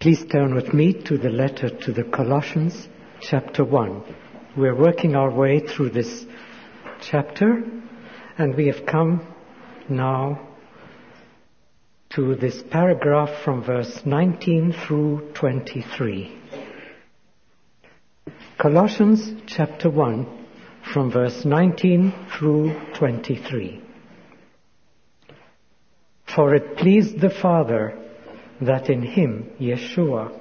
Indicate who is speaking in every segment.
Speaker 1: Please turn with me to the letter to the Colossians, chapter 1. We're working our way through this chapter, and we have come now to this paragraph from verse 19 through 23. Colossians chapter 1, from verse 19 through 23. For it pleased the Father that in him, Yeshua,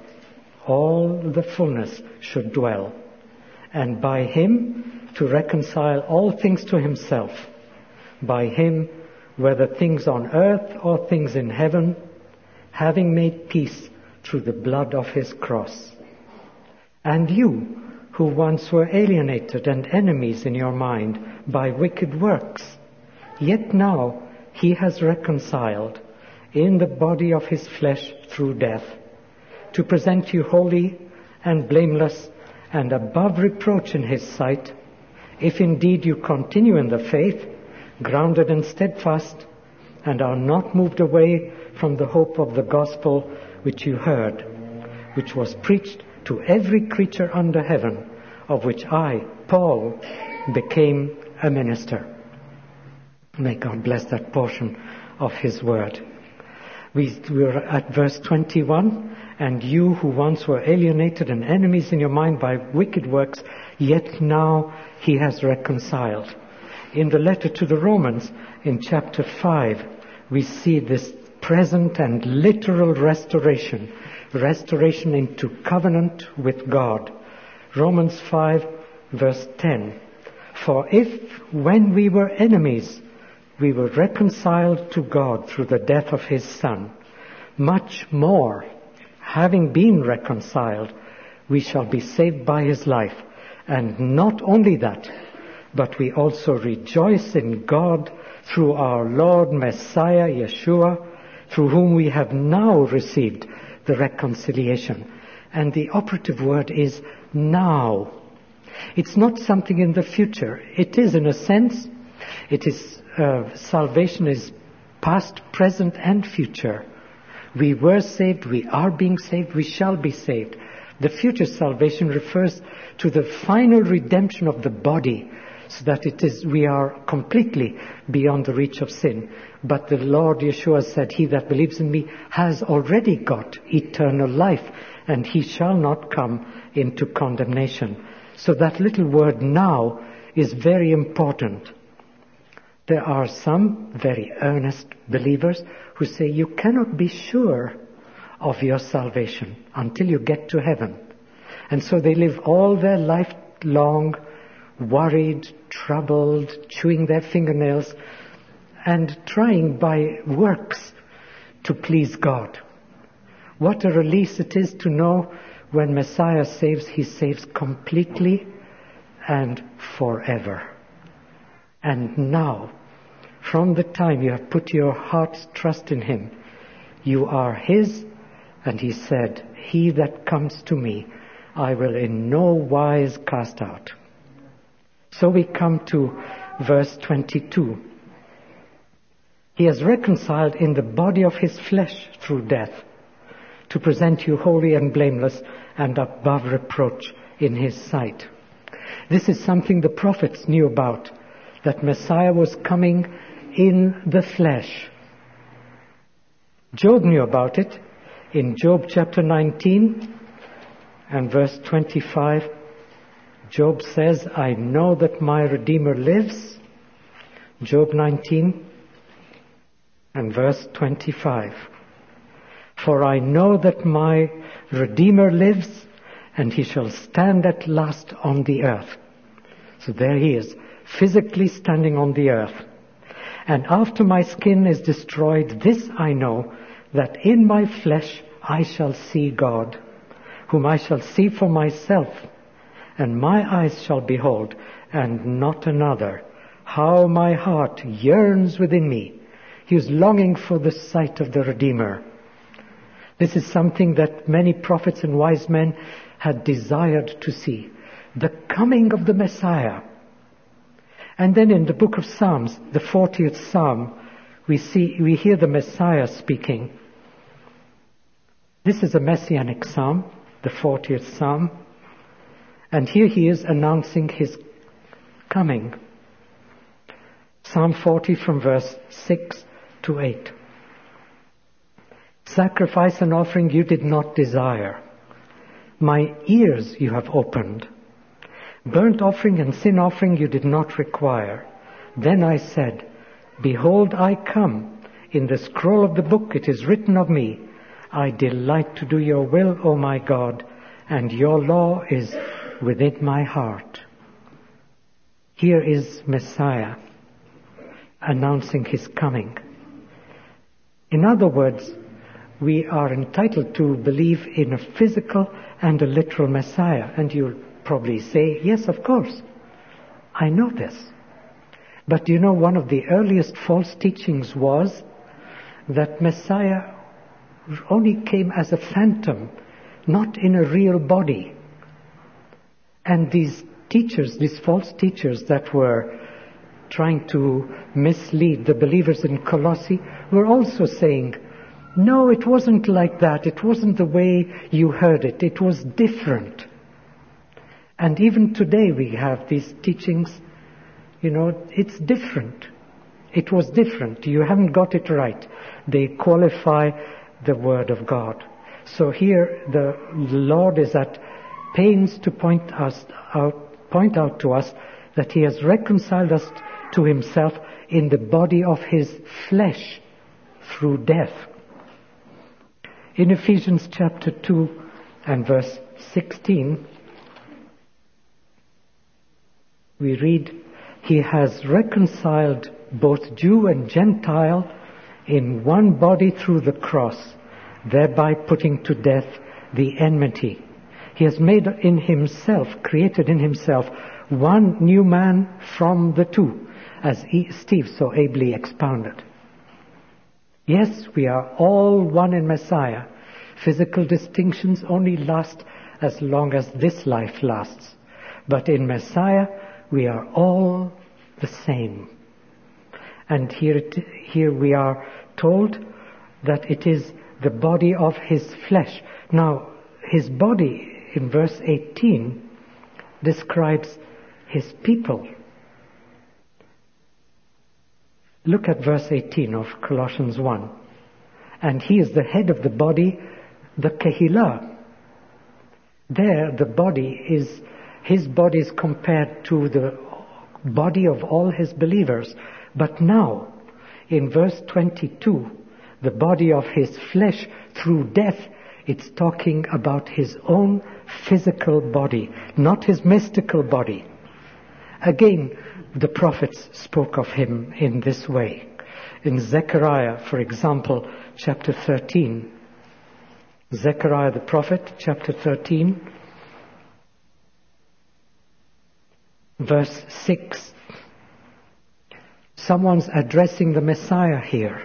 Speaker 1: all the fullness should dwell, and by him to reconcile all things to himself, by him, whether things on earth or things in heaven, having made peace through the blood of his cross. And you, who once were alienated and enemies in your mind by wicked works, yet now he has reconciled in the body of his flesh through death, to present you holy and blameless and above reproach in his sight, if indeed you continue in the faith, grounded and steadfast, and are not moved away from the hope of the gospel which you heard, which was preached to every creature under heaven, of which I, Paul, became a minister. May God bless that portion of his word. We're at verse 21, and you who once were alienated and enemies in your mind by wicked works, yet now he has reconciled. In the letter to the Romans, in chapter 5, we see this present and literal restoration into covenant with God. Romans 5, verse 10. For if, when we were enemies, we were reconciled to God through the death of his Son, much more, having been reconciled, we shall be saved by his life. And not only that, but we also rejoice in God through our Lord Messiah Yeshua, through whom we have now received the reconciliation. And the operative word is now. It's not something in the future. It is, in a sense, it is salvation is past, present, and future. We were saved, we are being saved, we shall be saved. The future salvation refers to the final redemption of the body, so that we are completely beyond the reach of sin. But the Lord Yeshua said, he that believes in me has already got eternal life, and he shall not come into condemnation. So that little word now is very important. There are some very earnest believers who say you cannot be sure of your salvation until you get to heaven. And so they live all their life long worried, troubled, chewing their fingernails, and trying by works to please God. What a release it is to know when Messiah saves, he saves completely and forever. And now, from the time you have put your heart's trust in him, you are his, and he said, he that comes to me, I will in no wise cast out. So we come to verse 22. He has reconciled in the body of his flesh through death, to present you holy and blameless and above reproach in his sight. This is something the prophets knew about, that Messiah was coming in the flesh. Job knew about it in Job chapter 19 and verse 25. Job says, I know that my Redeemer lives. Job 19 and verse 25. For I know that my Redeemer lives, and he shall stand at last on the earth. So there he is, physically standing on the earth. And after my skin is destroyed, this I know, that in my flesh I shall see God, whom I shall see for myself, and my eyes shall behold, and not another. How my heart yearns within me. He is longing for the sight of the Redeemer. This is something that many prophets and wise men had desired to see. The coming of the Messiah. And then in the book of Psalms, the 40th Psalm, we hear the Messiah speaking. This is a messianic psalm, the 40th psalm. And here he is announcing his coming. Psalm 40 from verse 6 to 8. Sacrifice and offering you did not desire. My ears you have opened. Burnt offering and sin offering you did not require. Then I said, Behold, I come. In the scroll of the book it is written of me, I delight to do your will, O my God, and your law is within my heart. Here is Messiah announcing his coming. In other words, we are entitled to believe in a physical and a literal Messiah. And you'll probably say, yes, of course, I know this. But you know, one of the earliest false teachings was that Messiah only came as a phantom, not in a real body. And these teachers, these false teachers that were trying to mislead the believers in Colossae, were also saying, no, it wasn't like that. It wasn't the way you heard it. It was different. And even today we have these teachings, it's different. It was different. You haven't got it right. They qualify the Word of God. So here the Lord is at pains to point out to us that He has reconciled us to Himself in the body of His flesh through death. In Ephesians chapter 2 and verse 16, we read, He has reconciled both Jew and Gentile in one body through the cross, thereby putting to death the enmity. He has created in Himself one new man from the two, as Steve so ably expounded. Yes, we are all one in Messiah. Physical distinctions only last as long as this life lasts. But in Messiah, we are all the same. And here we are told that it is the body of His flesh. Now, His body in verse 18 describes His people. Look at verse 18 of Colossians 1. And He is the head of the body, the Kehillah. There, the body is, His body is compared to the body of all His believers. But now, in verse 22, the body of His flesh through death, it's talking about His own physical body, not His mystical body. Again, the prophets spoke of Him in this way. In Zechariah, for example, chapter 13. Zechariah the prophet, chapter 13, verse 6. Someone's addressing the Messiah here.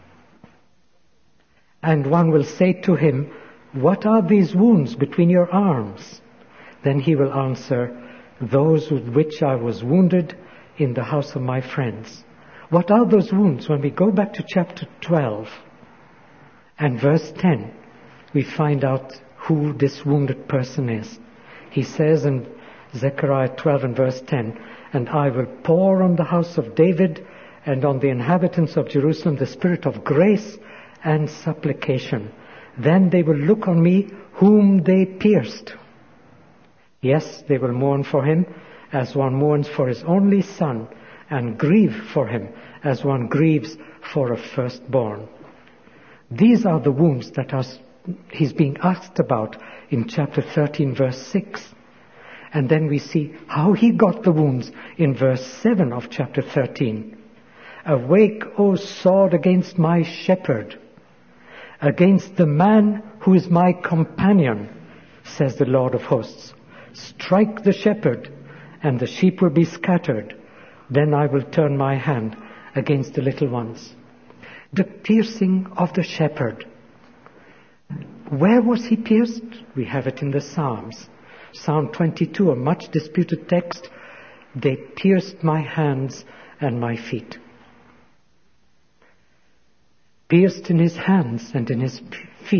Speaker 1: And one will say to him, what are these wounds between your arms? Then he will answer, those with which I was wounded in the house of my friends. What are those wounds? When we go back to chapter 12 and verse 10, we find out who this wounded person is. He says in Zechariah 12 and verse 10, and I will pour on the house of David and on the inhabitants of Jerusalem the spirit of grace and supplication. Then they will look on me whom they pierced. Yes, they will mourn for him as one mourns for his only son, and grieve for him as one grieves for a firstborn. These are the wounds that he's being asked about in chapter 13, verse 6. And then we see how he got the wounds in verse 7 of chapter 13. Awake, O sword, against my shepherd, against the man who is my companion, says the Lord of hosts. Strike the shepherd, and the sheep will be scattered. Then I will turn my hand against the little ones. The piercing of the shepherd. Where was he pierced? We have it in the Psalms. Psalm 22, a much disputed text. They pierced my hands and my feet. Pierced in his hands and in his feet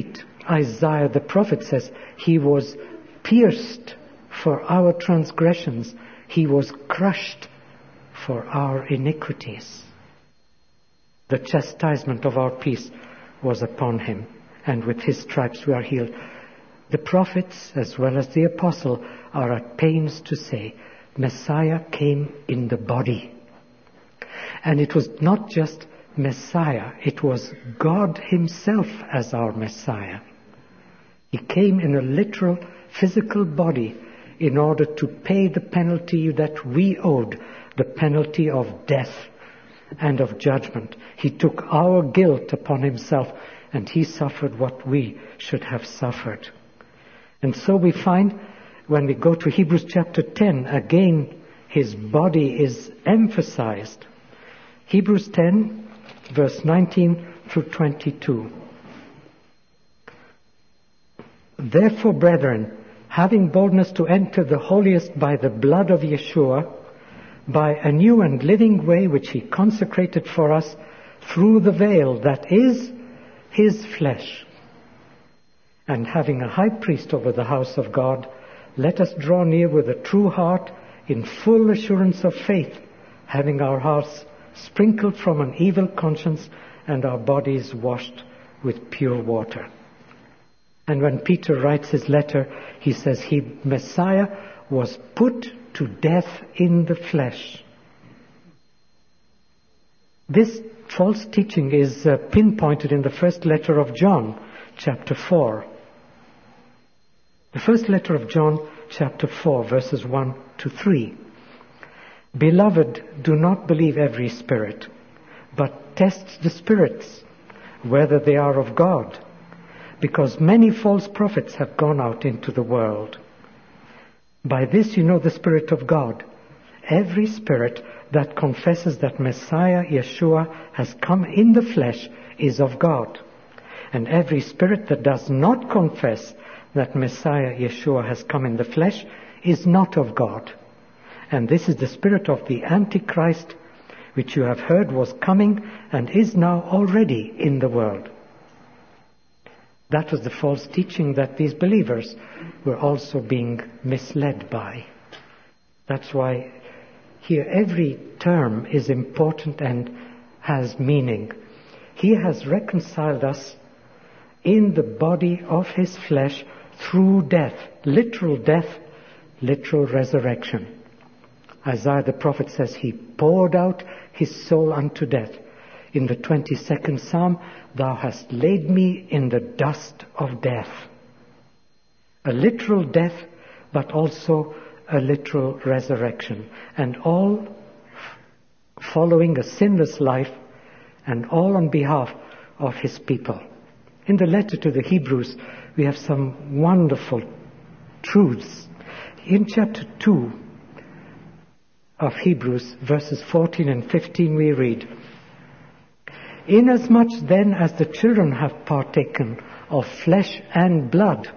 Speaker 1: Isaiah the prophet says, He was pierced for our transgressions. He was crushed for our iniquities. The chastisement of our peace was upon Him, and with His stripes we are healed. The prophets, as well as the apostle, are at pains to say, Messiah came in the body. And it was not just Messiah, it was God Himself as our Messiah. He came in a literal physical body in order to pay the penalty that we owed, the penalty of death and of judgment. He took our guilt upon Himself, and He suffered what we should have suffered. And so we find, when we go to Hebrews chapter 10, again His body is emphasized. Hebrews 10, verse 19 through 22. Therefore, brethren, having boldness to enter the holiest by the blood of Yeshua, by a new and living way which He consecrated for us through the veil, that is His flesh. And having a high priest over the house of God, let us draw near with a true heart in full assurance of faith, having our hearts sprinkled from an evil conscience and our bodies washed with pure water. And when Peter writes his letter, he says, Messiah was put to death in the flesh. This false teaching is pinpointed in the first letter of John, chapter 4. The first letter of John, chapter 4, verses 1 to 3. Beloved, do not believe every spirit, but test the spirits, whether they are of God, because many false prophets have gone out into the world. By this you know the Spirit of God. Every spirit that confesses that Messiah Yeshua has come in the flesh is of God. And every spirit that does not confess that Messiah Yeshua has come in the flesh is not of God. And this is the spirit of the Antichrist, which you have heard was coming and is now already in the world. That was the false teaching that these believers were also being misled by. That's why here every term is important and has meaning. He has reconciled us in the body of His flesh through death, literal resurrection. Isaiah the prophet says He poured out His soul unto death. In the 22nd Psalm, Thou hast laid me in the dust of death. A literal death, but also a literal resurrection. And all following a sinless life, and all on behalf of His people. In the letter to the Hebrews, we have some wonderful truths. In chapter 2 of Hebrews, verses 14 and 15, we read, Inasmuch then as the children have partaken of flesh and blood,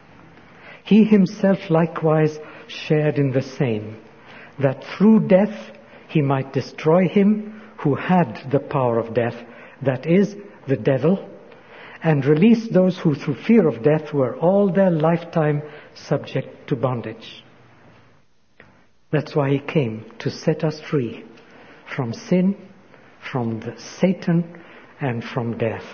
Speaker 1: He Himself likewise shared in the same, that through death He might destroy him who had the power of death, that is, the devil, and release those who through fear of death were all their lifetime subject to bondage. That's why He came, to set us free from sin, from Satan, and from death.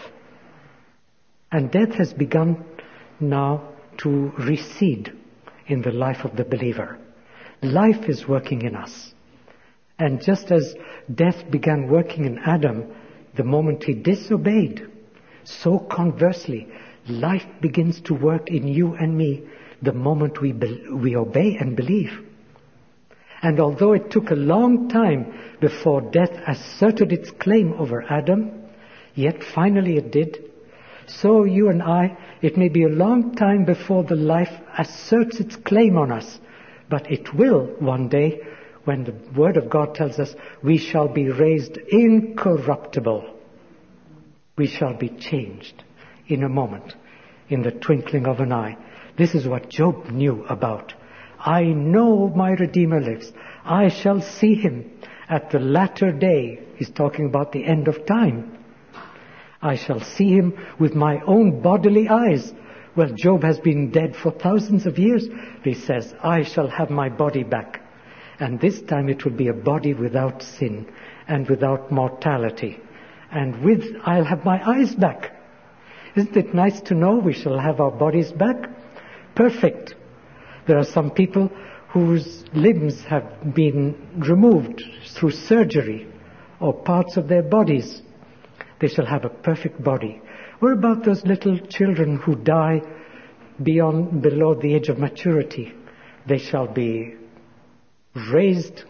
Speaker 1: And death has begun now to recede in the life of the believer. Life is working in us. And just as death began working in Adam the moment he disobeyed, so conversely, life begins to work in you and me the moment we obey and believe. And although it took a long time before death asserted its claim over Adam, yet finally it did, so you and I, it may be a long time before the life asserts its claim on us, but it will one day, when the Word of God tells us we shall be raised incorruptible. We shall be changed in a moment, in the twinkling of an eye. This is what Job knew about. I know my Redeemer lives. I shall see Him at the latter day. He's talking about the end of time. I shall see Him with my own bodily eyes, Well, Job has been dead for thousands of years. He says, I shall have my body back. And this time it will be a body without sin and without mortality. And I'll have my eyes back. Isn't it nice to know we shall have our bodies back? Perfect. There are some people whose limbs have been removed through surgery or parts of their bodies. They shall have a perfect body. What about those little children who die below the age of maturity? They shall be raised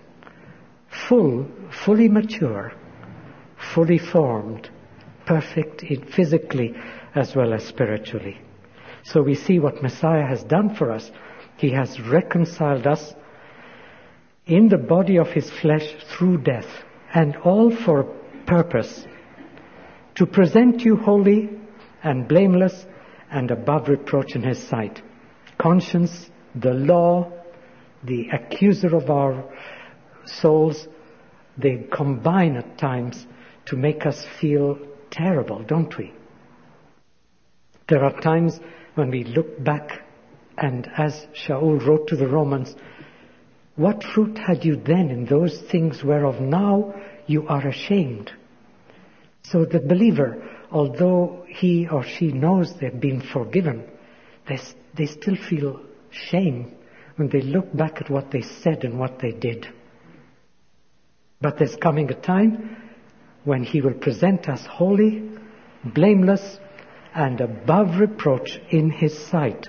Speaker 1: fully mature, fully formed, perfect physically as well as spiritually. So we see what Messiah has done for us. He has reconciled us in the body of his flesh through death, and all for a purpose: to present you holy and blameless and above reproach in his sight. Conscience, the law, the accuser of our souls, they combine at times to make us feel terrible, don't we? There are times when we look back, and as Shaul wrote to the Romans, what fruit had you then in those things whereof now you are ashamed? So the believer, although he or she knows they've been forgiven, they still feel shame when they look back at what they said and what they did. But there's coming a time when he will present us holy, blameless, and above reproach in his sight.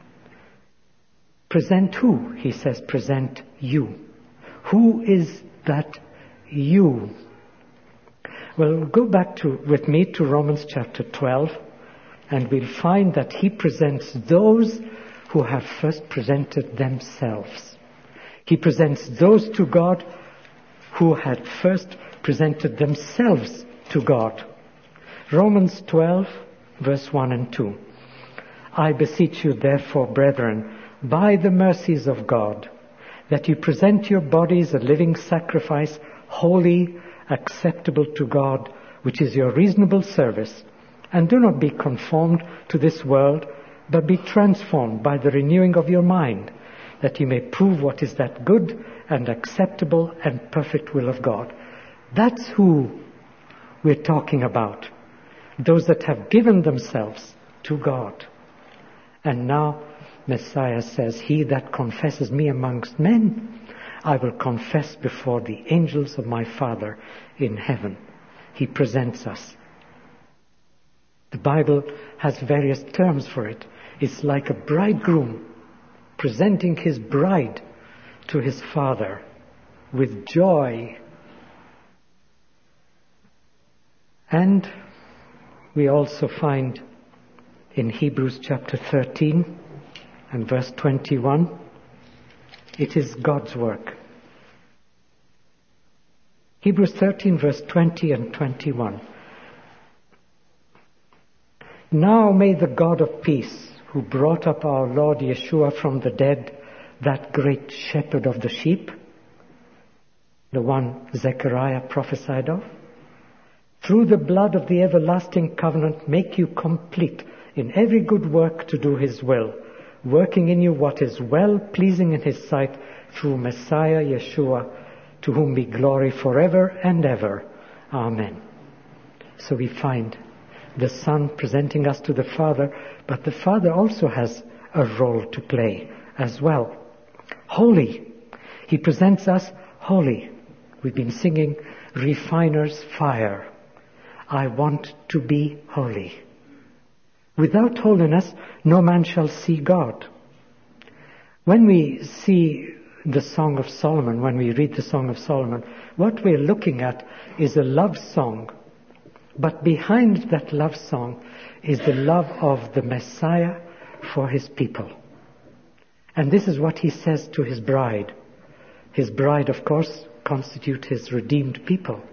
Speaker 1: Present who? He says, present you. Who is that you? Well, go back with me to Romans chapter 12, and we'll find that he presents those who have first presented themselves. He presents those to God who had first presented themselves to God. Romans 12, verse 1 and 2. I beseech you, therefore, brethren, by the mercies of God, that you present your bodies a living sacrifice, holy, acceptable to God, which is your reasonable service. And do not be conformed to this world, but be transformed by the renewing of your mind, that you may prove what is that good and acceptable and perfect will of God. That's who we're talking about. Those that have given themselves to God. And now Messiah says, he that confesses me amongst men, I will confess before the angels of my Father in heaven. He presents us. The Bible has various terms for it. It's like a bridegroom presenting his bride to his Father with joy. And we also find in Hebrews chapter 13 and verse 21, it is God's work. Hebrews 13 verse 20 and 21. Now may the God of peace, who brought up our Lord Yeshua from the dead, that great shepherd of the sheep, the one Zechariah prophesied of, through the blood of the everlasting covenant, make you complete in every good work to do his will, working in you what is well pleasing in his sight, through Messiah Yeshua, to whom be glory forever and ever. Amen. So we find the Son presenting us to the Father, but the Father also has a role to play as well. Holy. He presents us holy. We've been singing Refiner's Fire. I want to be holy. Without holiness, no man shall see God. When we see the Song of Solomon, when we read the Song of Solomon, what we're looking at is a love song. But behind that love song is the love of the Messiah for his people. And this is what he says to his bride. His bride, of course, constitutes his redeemed people.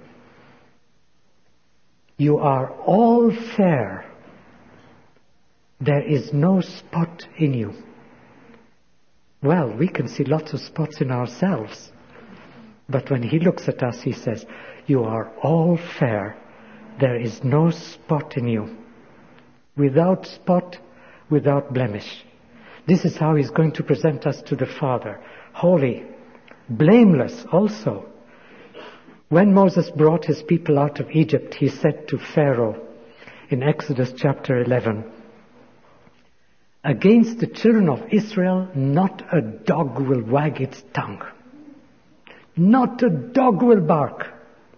Speaker 1: You are all fair. There is no spot in you. Well, we can see lots of spots in ourselves. But when he looks at us, he says, you are all fair. There is no spot in you. Without spot, without blemish. This is how he's going to present us to the Father. Holy, blameless also. When Moses brought his people out of Egypt, he said to Pharaoh in Exodus chapter 11, "Against the children of Israel, not a dog will wag its tongue. Not a dog will bark."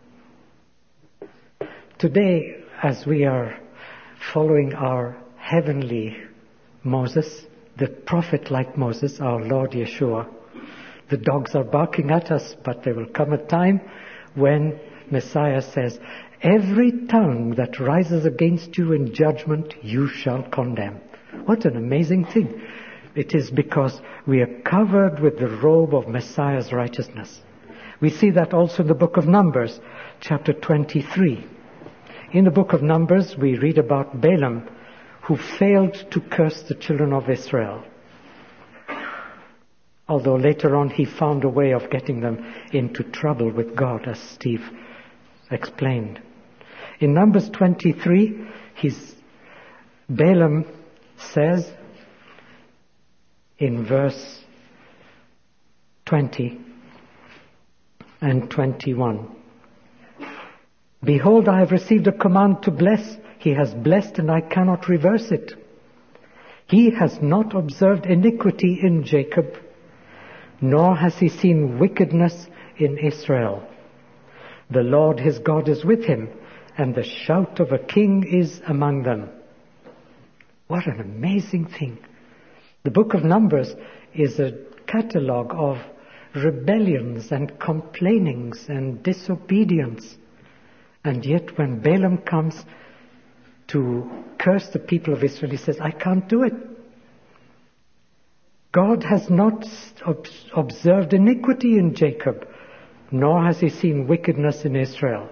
Speaker 1: Today, as we are following our heavenly Moses, the prophet like Moses, our Lord Yeshua, the dogs are barking at us, but there will come a time when Messiah says, "Every tongue that rises against you in judgment, you shall condemn." What an amazing thing. It is because we are covered with the robe of Messiah's righteousness. We see that also in the book of Numbers, chapter 23. In the book of Numbers, we read about Balaam, who failed to curse the children of Israel. Although later on he found a way of getting them into trouble with God, as Steve explained. In Numbers 23, Balaam says in verse 20 and 21, "Behold, I have received a command to bless. He has blessed and I cannot reverse it. He has not observed iniquity in Jacob, nor has he seen wickedness in Israel. The Lord his God is with him, and the shout of a king is among them." What an amazing thing. The book of Numbers is a catalogue of rebellions and complainings and disobedience. And yet when Balaam comes to curse the people of Israel, he says, "I can't do it. God has not observed iniquity in Jacob, nor has he seen wickedness in Israel."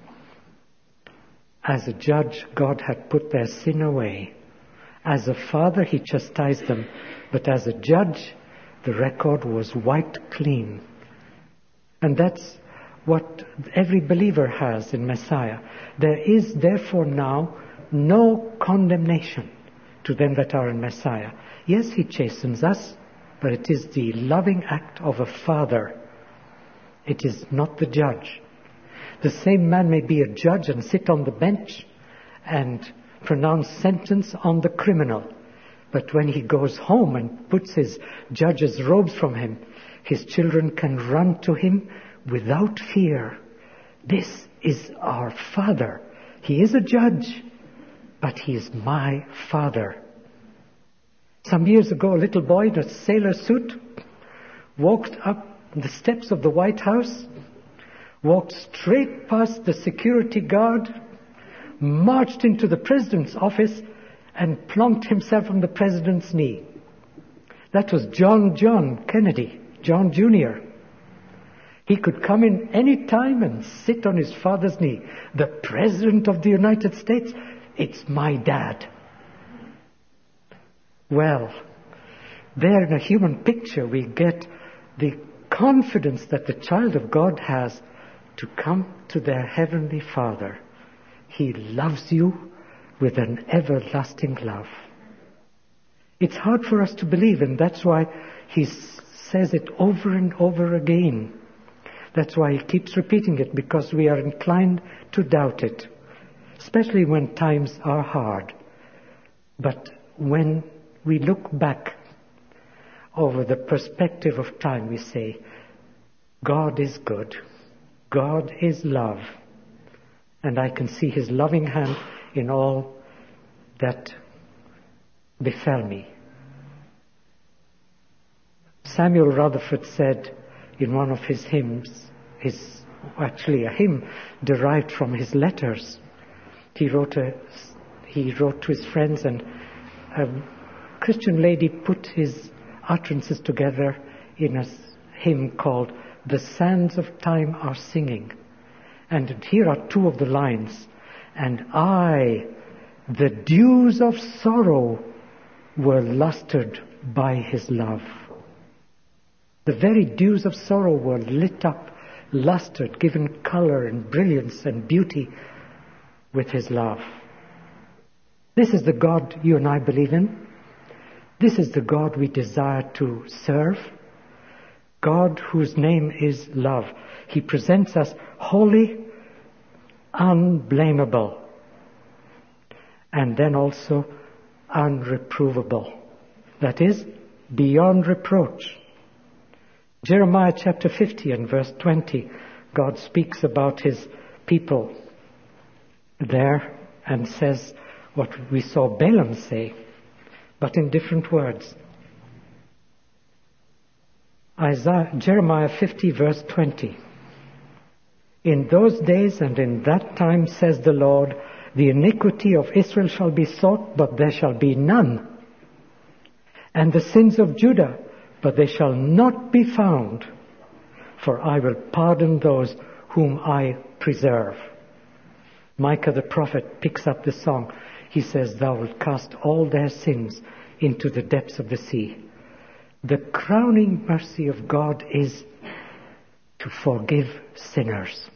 Speaker 1: As a judge, God had put their sin away. As a father, he chastised them. But as a judge, the record was wiped clean. And that's what every believer has in Messiah. There is therefore now no condemnation to them that are in Messiah. Yes, he chastens us, but it is the loving act of a father. It is not the judge. The same man may be a judge and sit on the bench and pronounce sentence on the criminal. But when he goes home and puts his judge's robes from him, his children can run to him without fear. This is our Father. He is a judge, but he is my Father. Some years ago, a little boy in a sailor suit walked up the steps of the White House, walked straight past the security guard, marched into the president's office, and plunked himself on the president's knee. That was John Kennedy, John Jr. He could come in any time and sit on his father's knee. The President of the United States, it's my dad. Well, there in a human picture we get the confidence that the child of God has to come to their heavenly Father. He loves you with an everlasting love. It's hard for us to believe, and that's why he says it over and over again. That's why he keeps repeating it, because we are inclined to doubt it, especially when times are hard. But when we look back over the perspective of time, we say, God is good. God is love. And I can see his loving hand in all that befell me. Samuel Rutherford said in one of his hymns, actually a hymn derived from his letters. He wrote to his friends, and a Christian lady put his utterances together in a hymn called "The Sands of Time Are Singing." And here are two of the lines. "And I, the dews of sorrow, were lustered by his love." The very dews of sorrow were lit up, lustered, given color and brilliance and beauty with his love. This is the God you and I believe in. This is the God we desire to serve. God whose name is love. He presents us holy, unblameable, and then also unreprovable. That is, beyond reproach. Jeremiah chapter 50 and verse 20, God speaks about his people there and says what we saw Balaam say, but in different words. Jeremiah 50 verse 20. In those days and in that time, says the Lord, the iniquity of Israel shall be sought, but there shall be none. And the sins of Judah, but they shall not be found. For I will pardon those whom I preserve. Micah the prophet picks up the song. He says, thou wilt cast all their sins into the depths of the sea. The crowning mercy of God is to forgive sinners.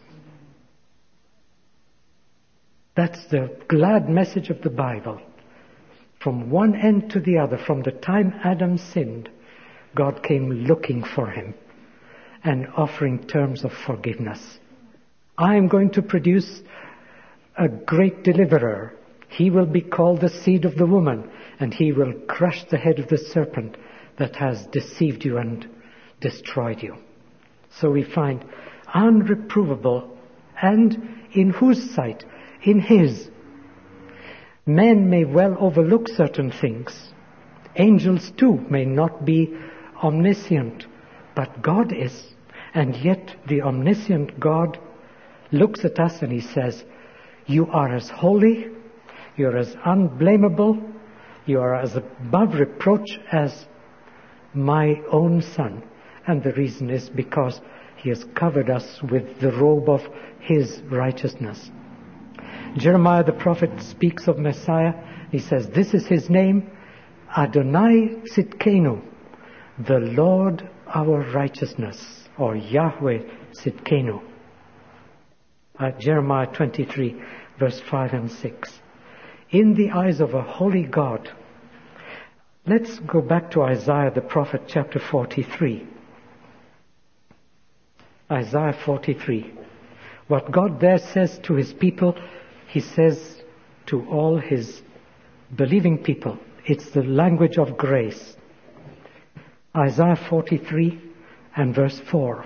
Speaker 1: That's the glad message of the Bible. From one end to the other, from the time Adam sinned, God came looking for him and offering terms of forgiveness. I am going to produce a great deliverer. He will be called the seed of the woman, and he will crush the head of the serpent that has deceived you and destroyed you. So we find unreprovable, and in whose sight? In his. Men may well overlook certain things. Angels too may not be omniscient, but God is. And yet the omniscient God looks at us and he says, you are as holy, you are as unblameable, you are as above reproach as my own Son. And the reason is because he has covered us with the robe of his righteousness. Jeremiah the prophet speaks of Messiah. He says, this is his name, Adonai Tzidkenu, the Lord our righteousness, or Yahweh Tzidkenu. Jeremiah 23, verse 5 and 6. In the eyes of a holy God. Let's go back to Isaiah the prophet, chapter 43. Isaiah 43. What God there says to his people, he says to all his believing people. It's the language of grace. Isaiah 43 and verse 4.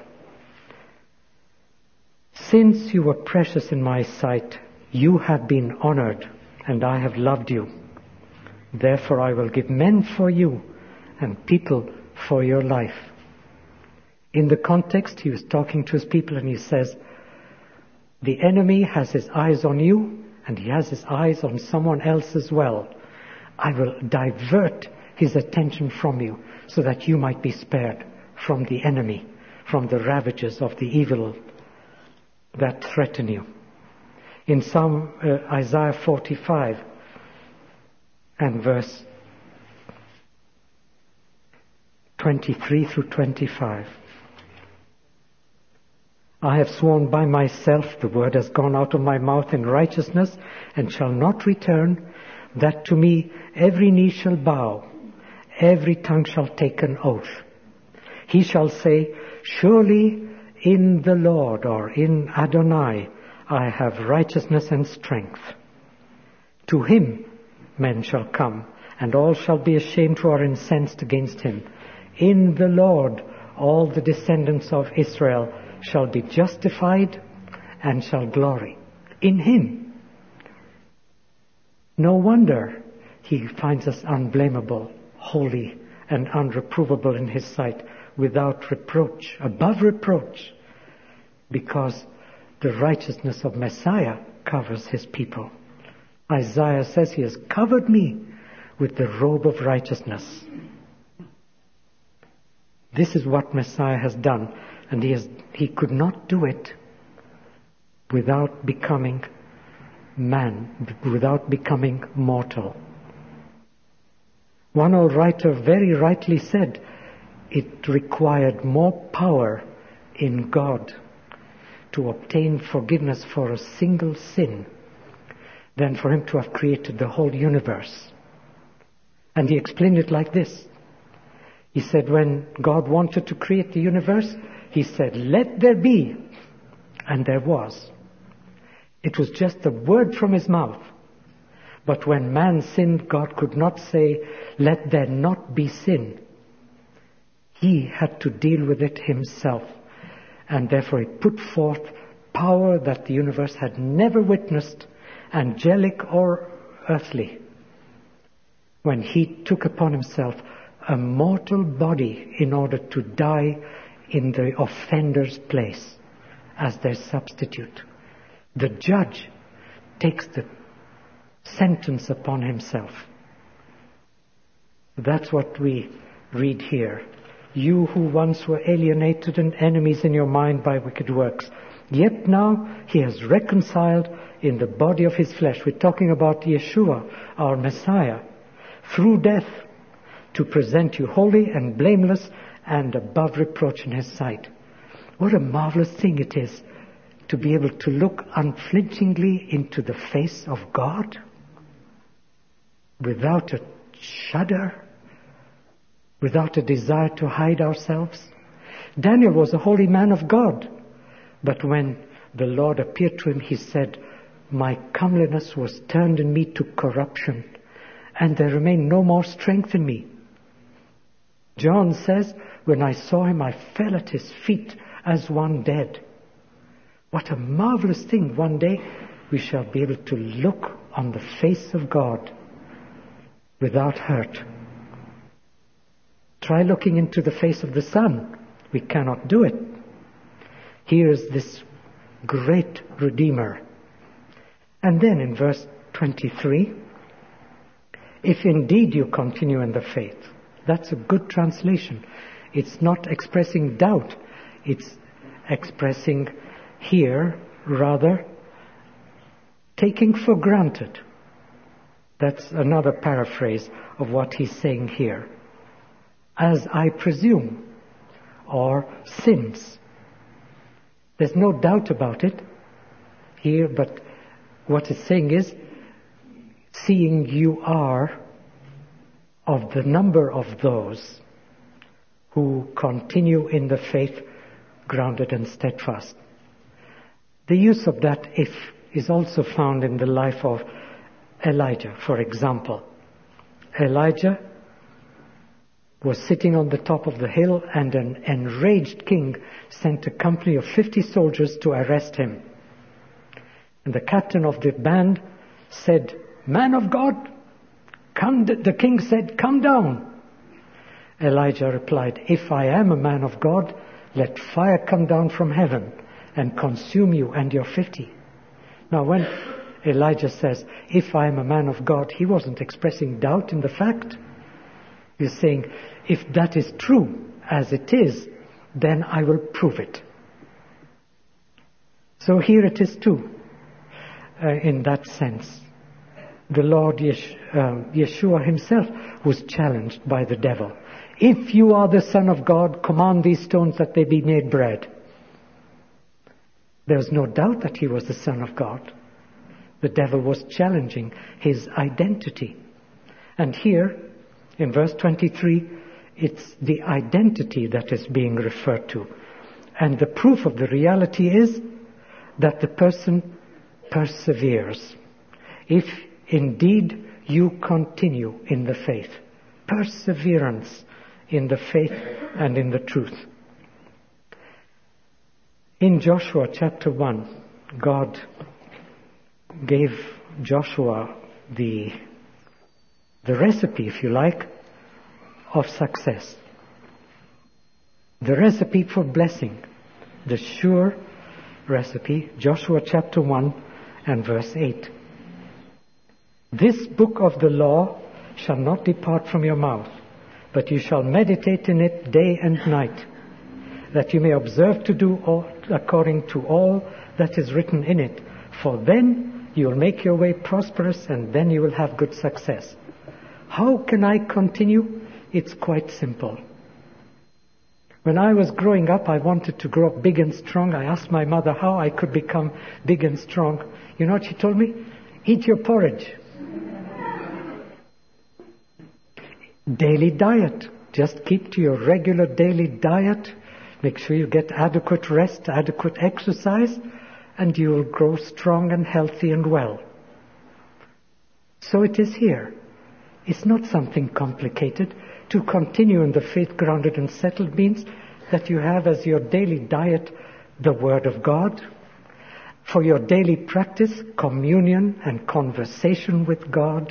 Speaker 1: Since you were precious in my sight, you have been honored, and I have loved you. Therefore I will give men for you, and people for your life. In the context, he was talking to his people, and he says, the enemy has his eyes on you, and he has his eyes on someone else as well. I will divert his attention from you, so that you might be spared from the enemy, from the ravages of the evil that threaten you. In Isaiah 45 and verse 23 through 25. I have sworn by myself, the word has gone out of my mouth in righteousness, and shall not return, that to me every knee shall bow, every tongue shall take an oath. He shall say, surely in the Lord, or in Adonai, I have righteousness and strength. To him men shall come, and all shall be ashamed who are incensed against him. In the Lord all the descendants of Israel shall be justified and shall glory. In him. No wonder he finds us unblameable, holy, and unreprovable in his sight, without reproach, above reproach, because the righteousness of Messiah covers his people. Isaiah says he has covered me with the robe of righteousness. This is what Messiah has done, and he could not do it without becoming man, without becoming mortal. One old writer very rightly said, it required more power in God to obtain forgiveness for a single sin than for him to have created the whole universe. And he explained it like this. He said when God wanted to create the universe, he said, "Let there be," and there was. It was just a word from his mouth. But when man sinned, God could not say, "Let there not be sin." He had to deal with it himself. And therefore he put forth power that the universe had never witnessed, angelic or earthly, when he took upon himself a mortal body in order to die in the offender's place as their substitute. The judge takes the sentence upon himself. That's what we read here. You who once were alienated and enemies in your mind by wicked works, yet now he has reconciled in the body of his flesh. We're talking about Yeshua, our Messiah, through death, to present you holy and blameless and above reproach in his sight. What a marvelous thing it is to be able to look unflinchingly into the face of God without a shudder, without a desire to hide ourselves. Daniel was a holy man of God, but when the Lord appeared to him, he said, "My comeliness was turned in me to corruption, and there remained no more strength in me." John says, "When I saw him, I fell at his feet as one dead." What a marvelous thing. One day we shall be able to look on the face of God without hurt. Try looking into the face of the sun. We cannot do it. Here is this great Redeemer. And then in verse 23, if indeed you continue in the faith. That's a good translation. It's not expressing doubt. It's expressing here, rather, taking for granted. That's another paraphrase of what he's saying here. As I presume, or since. There's no doubt about it here, but what it's saying is, seeing you are of the number of those who continue in the faith, grounded and steadfast. The use of that "if" is also found in the life of Elijah, for example. Elijah was sitting on the top of the hill, and an enraged king sent a company of 50 soldiers to arrest him. And the captain of the band said, "Man of God, come." The king said, "Come down." Elijah replied, "If I am a man of God, let fire come down from heaven and consume you and your 50. Now when Elijah says, "If I am a man of God," he wasn't expressing doubt in the fact. He's saying, if that is true, as it is, then I will prove it. So here it is too, in that sense. The Lord Yeshua himself was challenged by the devil. If you are the Son of God, command these stones that they be made bread. There was no doubt that he was the Son of God. The devil was challenging his identity. And here, in verse 23, it's the identity that is being referred to. And the proof of the reality is that the person perseveres. If indeed you continue in the faith. Perseverance in the faith and in the truth. In Joshua chapter 1, God gave Joshua the recipe, if you like, of success. The recipe for blessing. The sure recipe, Joshua chapter 1 and verse 8. This book of the law shall not depart from your mouth, but you shall meditate in it day and night, that you may observe to do all, according to all that is written in it. For then you will make your way prosperous, and then you will have good success. How can I continue? It's quite simple. When I was growing up, I wanted to grow up big and strong. I asked my mother how I could become big and strong. You know what she told me? Eat your porridge. Daily diet. Just keep to your regular daily diet. Make sure you get adequate rest, adequate exercise, and you will grow strong and healthy and well. So it is here. It's not something complicated. To continue in the faith grounded and settled means that you have as your daily diet the Word of God. For your daily practice, communion and conversation with God.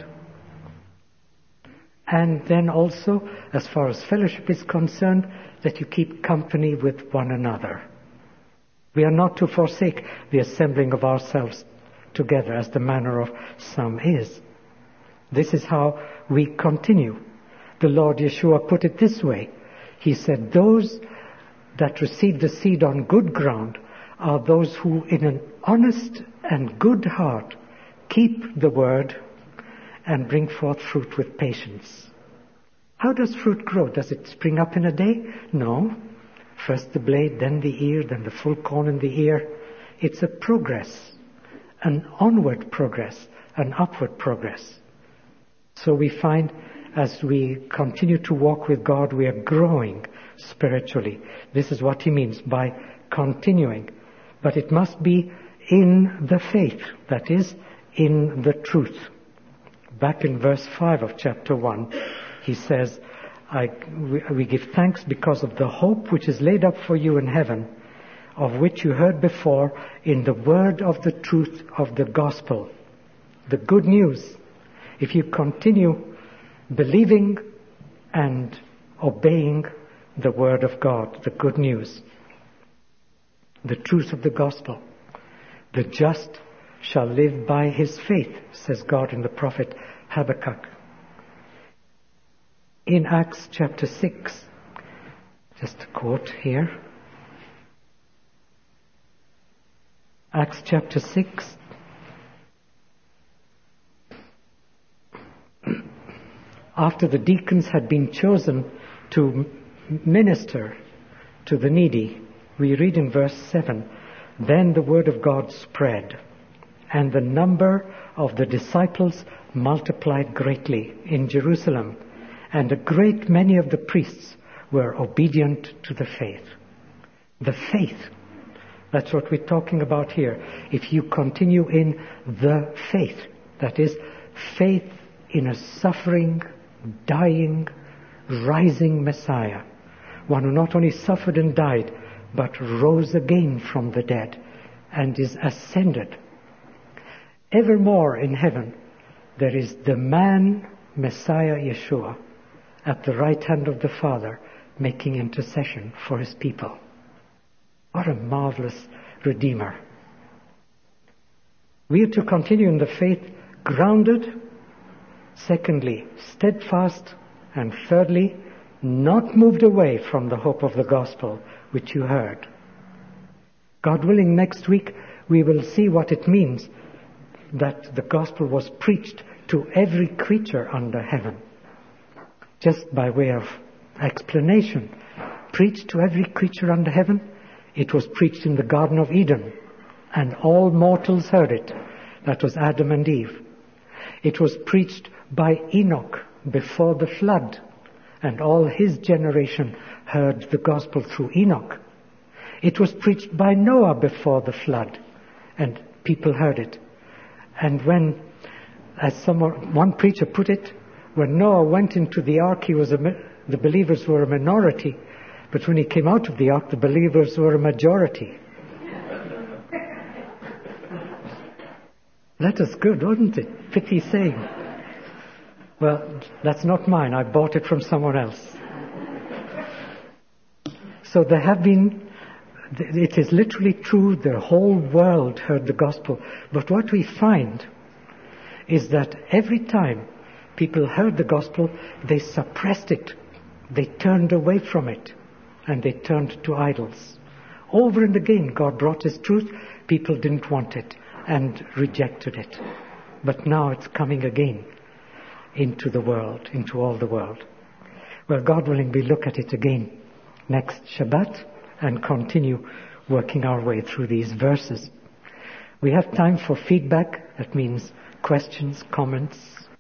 Speaker 1: And then also, as far as fellowship is concerned, that you keep company with one another. We are not to forsake the assembling of ourselves together, as the manner of some is. This is how we continue. The Lord Yeshua put it this way. He said, those that receive the seed on good ground are those who in an honest and good heart keep the word and bring forth fruit with patience. How does fruit grow? Does it spring up in a day? No. First the blade, then the ear, then the full corn in the ear. It's a progress, an onward progress, an upward progress. So we find as we continue to walk with God, we are growing spiritually. This is what he means by continuing. But it must be in the faith, that is, in the truth. Back in verse 5 of chapter 1, he says, we give thanks because of the hope which is laid up for you in heaven, of which you heard before in the word of the truth of the gospel. The good news. If you continue believing and obeying the word of God, the good news, the truth of the gospel, the just shall live by his faith, says God in the prophet Habakkuk. In Acts chapter 6, just a quote here. Acts chapter 6. After the deacons had been chosen to minister to the needy, we read in verse 7, then the word of God spread, and the number of the disciples multiplied greatly in Jerusalem, and a great many of the priests were obedient to the faith. The faith, that's what we're talking about here. If you continue in the faith, that is, faith in a suffering, dying, rising Messiah, one who not only suffered and died, but rose again from the dead and is ascended. Evermore in heaven, there is the man, Messiah Yeshua, at the right hand of the Father, making intercession for his people. What a marvelous Redeemer. We are to continue in the faith grounded, secondly, steadfast, and thirdly, not moved away from the hope of the gospel which you heard. God willing, next week we will see what it means that the gospel was preached to every creature under heaven. Just by way of explanation, preached to every creature under heaven, it was preached in the Garden of Eden, and all mortals heard it. That was Adam and Eve. It was preached by Enoch before the flood, and all his generation heard the gospel through Enoch. It was preached by Noah before the flood, and people heard it. And when, as one preacher put it, when Noah went into the ark, the believers were a minority, but when he came out of the ark, the believers were a majority. That was good, wasn't it? Pithy saying. Well, that's not mine. I bought it from someone else. So it is literally true, the whole world heard the gospel. But what we find is that every time people heard the gospel, they suppressed it. They turned away from it. And they turned to idols. Over and again, God brought his truth. People didn't want it and rejected it. But now it's coming again into the world, into all the world. Well, God willing, we look at it again next Shabbat and continue working our way through these verses. We have time for feedback. That means questions, comments.